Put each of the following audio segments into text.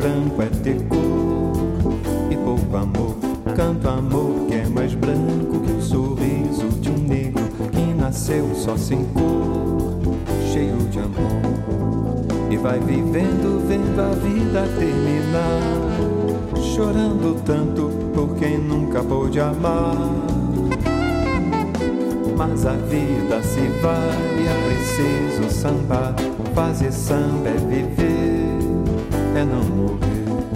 branco é ter cor e pouco amor. Canto amor que é mais branco que o sorriso de um negro que nasceu só sem cor, cheio de amor. E vai vivendo, vendo a vida terminar, chorando tanto por quem nunca pôde amar. Mas a vida se vai, é preciso sambar. Fazer samba é viver, é não morrer.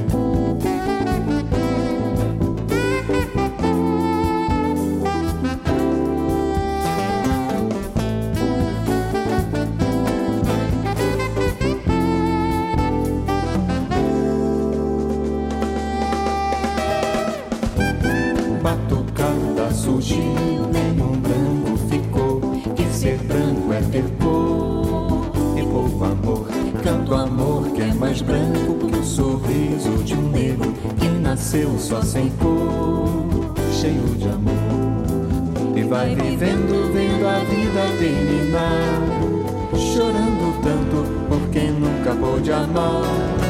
Batucada surgiu, nenhum branco ficou. Que ser branco é ter cor e pouco amor. Canto amor que é mais branco que o sorriso de um negro que nasceu só sem cor, cheio de amor. E vai vivendo, vendo a vida terminar, chorando tanto por quem nunca pôde amar.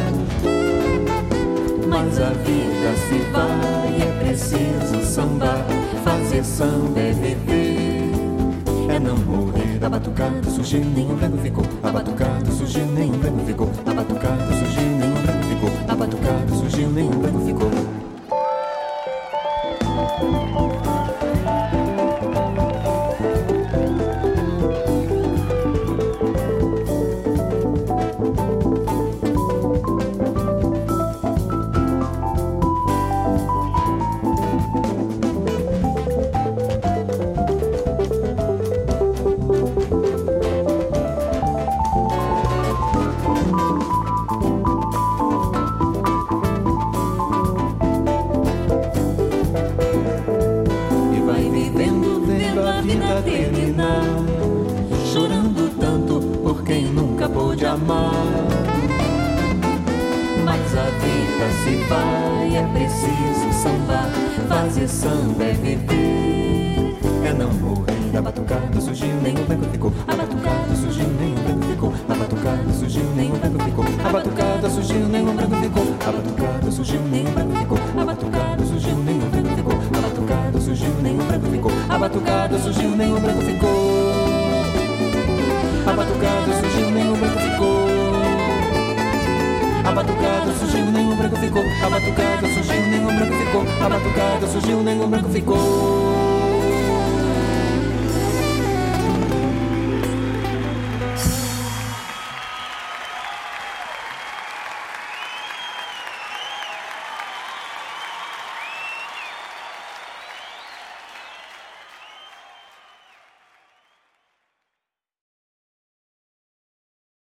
Mas a vida se vai, é preciso sambar. Fazer samba é viver, é não morrer. A batucada surgiu, nenhum branco ficou. A batucada surgiu, nenhum branco ficou. A batucada surgiu, nenhum branco ficou. A batucada surgiu, nenhum branco ficou. Terminar, chorando tanto por quem nunca pôde amar. Mas a vida se vai, é preciso sambar. Fazer samba é viver, é não morrer. A batucada surgiu, nenhum branco ficou. A batucada surgiu, nenhum branco ficou. A batucada surgiu, nenhum branco ficou. A batucada surgiu, nenhum branco ficou. A batucada surgiu, nenhum branco ficou. A batucada surgiu, nenhum branco ficou. A batucada surgiu, nenhum branco ficou. A batucada surgiu, nenhum branco ficou. A batucada surgiu, nenhum branco ficou. A batucada surgiu, nenhum branco ficou. A batucada surgiu, nenhum branco ficou. A batucada surgiu, nenhum branco ficou.